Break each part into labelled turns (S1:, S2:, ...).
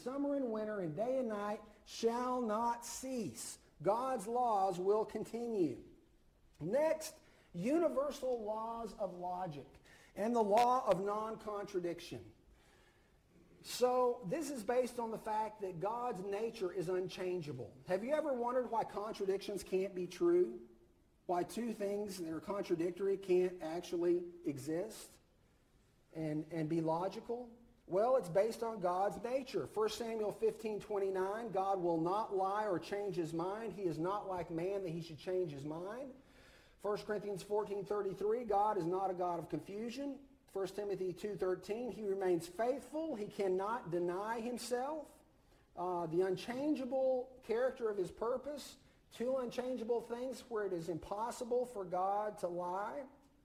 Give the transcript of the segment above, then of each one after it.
S1: summer and winter, and day and night shall not cease. God's laws will continue. Next, universal laws of logic and the law of non-contradiction. So this is based on the fact that God's nature is unchangeable. Have you ever wondered why contradictions can't be true? Why two things that are contradictory can't actually exist and be logical? Well, it's based on God's nature. 1 Samuel 15:29, God will not lie or change his mind. He is not like man that he should change his mind. 1 Corinthians 14:33, God is not a God of confusion. 1 Timothy 2:13, he remains faithful. He cannot deny himself. The unchangeable character of his purpose. Two unchangeable things where it is impossible for God to lie.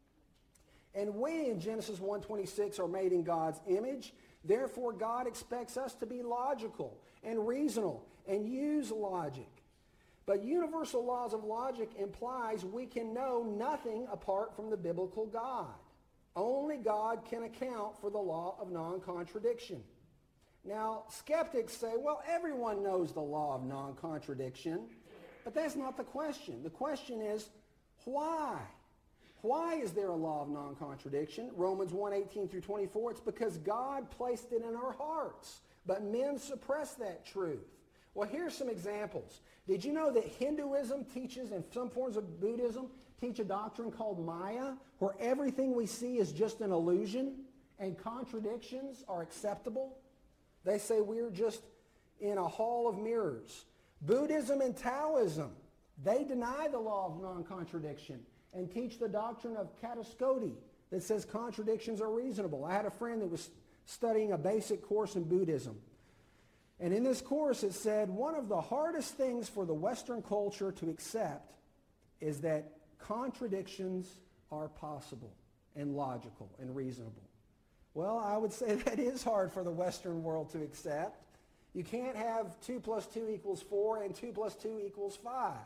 S1: And we in Genesis 1:26 are made in God's image. Therefore, God expects us to be logical and reasonable and use logic. But universal laws of logic implies we can know nothing apart from the biblical God. Only God can account for the law of non-contradiction. Now, skeptics say, well, everyone knows the law of non-contradiction, but that's not the question. The question is, why? Why is there a law of non-contradiction? Romans 1:18 through 24, it's because God placed it in our hearts, but men suppress that truth. Well, here's some examples. Did you know that Hinduism teaches, and some forms of Buddhism teach a doctrine called Maya, where everything we see is just an illusion and contradictions are acceptable? They say we're just in a hall of mirrors. Buddhism and Taoism, they deny the law of non-contradiction and teach the doctrine of kataskoti that says contradictions are reasonable. I had a friend that was studying a basic course in Buddhism. And in this course it said one of the hardest things for the Western culture to accept is that contradictions are possible and logical and reasonable. Well, I would say that is hard for the Western world to accept. You can't have 2 + 2 = 4 and 2 + 2 = 5.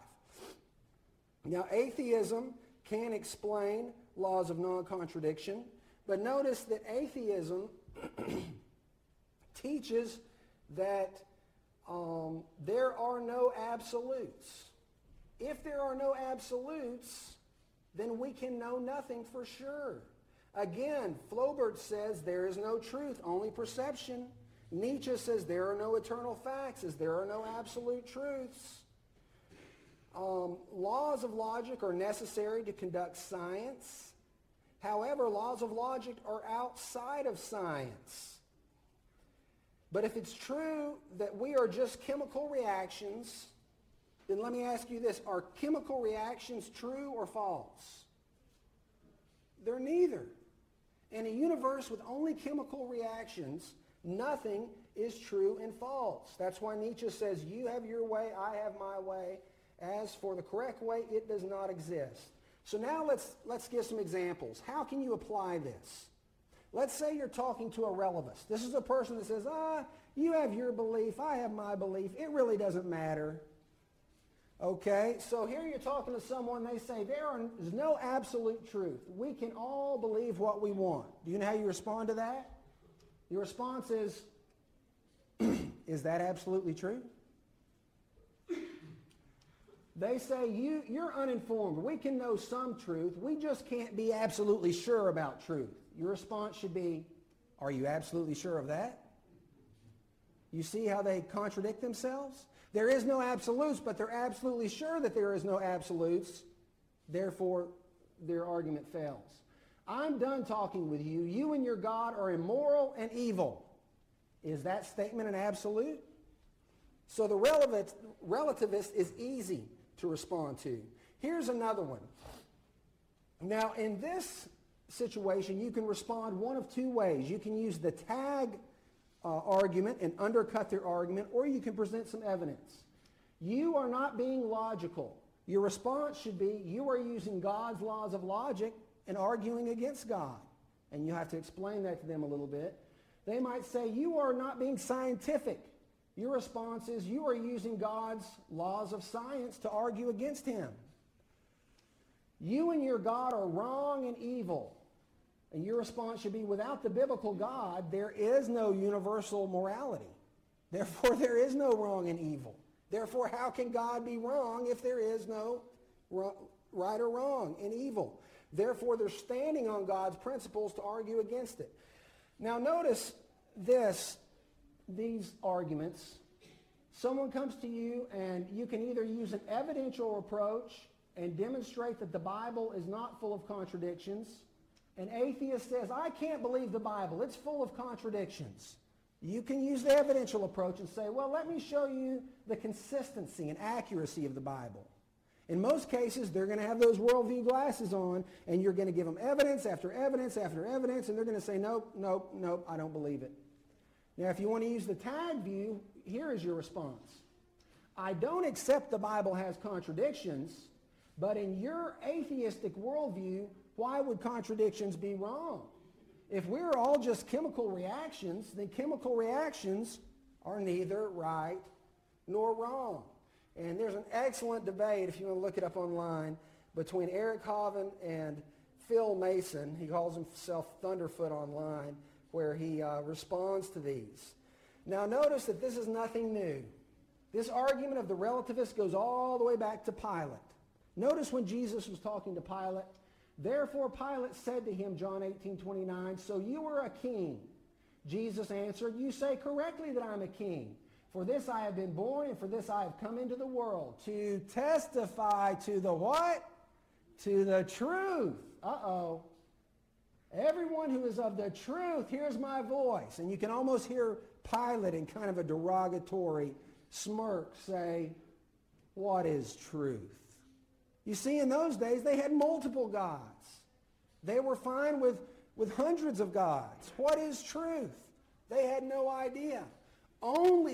S1: Now, atheism can explain laws of non-contradiction, but notice that atheism teaches that there are no absolutes. If there are no absolutes, then we can know nothing for sure. Again, Flaubert says there is no truth, only perception. Nietzsche says there are no eternal facts, as there are no absolute truths. Laws of logic are necessary to conduct science. However, laws of logic are outside of science. But if it's true that we are just chemical reactions, then let me ask you this. Are chemical reactions true or false? They're neither. In a universe with only chemical reactions, nothing is true and false. That's why Nietzsche says, you have your way, I have my way. As for the correct way, it does not exist. So now let's give some examples. How can you apply this? Let's say you're talking to a relativist. This is a person that says, you have your belief, I have my belief. It really doesn't matter. Okay, so here you're talking to someone, they say there is no absolute truth. We can all believe what we want. Do you know how you respond to that? Your response is, is that absolutely true? They say, you're uninformed. We can know some truth. We just can't be absolutely sure about truth. Your response should be, are you absolutely sure of that? You see how they contradict themselves? There is no absolutes, but they're absolutely sure that there is no absolutes. Therefore, their argument fails. I'm done talking with you. You and your God are immoral and evil. Is that statement an absolute? So the relativist is easy to respond to. Here's another one. Now, in this situation, you can respond one of two ways. You can use the tag argument and undercut their argument, or you can present some evidence. You are not being logical. Your response should be, you are using God's laws of logic and arguing against God. And you have to explain that to them a little bit. They might say, you are not being scientific. Your response is, you are using God's laws of science to argue against him. You and your God are wrong and evil. And your response should be, without the biblical God, there is no universal morality. Therefore, there is no wrong and evil. Therefore, how can God be wrong if there is no right or wrong and evil? Therefore, they're standing on God's principles to argue against it. Now, notice these arguments. Someone comes to you and you can either use an evidential approach and demonstrate that the Bible is not full of contradictions. An atheist says, I can't believe the Bible. It's full of contradictions. You can use the evidential approach and say, well, let me show you the consistency and accuracy of the Bible. In most cases, they're going to have those worldview glasses on, and you're going to give them evidence after evidence after evidence, and they're going to say, nope, nope, nope, I don't believe it. Now, if you want to use the tag view, here is your response. I don't accept the Bible has contradictions, but in your atheistic worldview, why would contradictions be wrong? If we're all just chemical reactions, then chemical reactions are neither right nor wrong. And there's an excellent debate, if you want to look it up online, between Eric Hovind and Phil Mason. He calls himself Thunderfoot online, where he responds to these. Now notice that this is nothing new. This argument of the relativist goes all the way back to Pilate. Notice when Jesus was talking to Pilate, therefore Pilate said to him, John 18:29, so you are a king. Jesus answered, you say correctly that I'm a king. For this I have been born, and for this I have come into the world, to testify to the what? To the truth. Uh-oh. Everyone who is of the truth hears my voice. And you can almost hear Pilate in kind of a derogatory smirk say, what is truth? You see, in those days, they had multiple gods. They were fine with hundreds of gods. What is truth? They had no idea. Only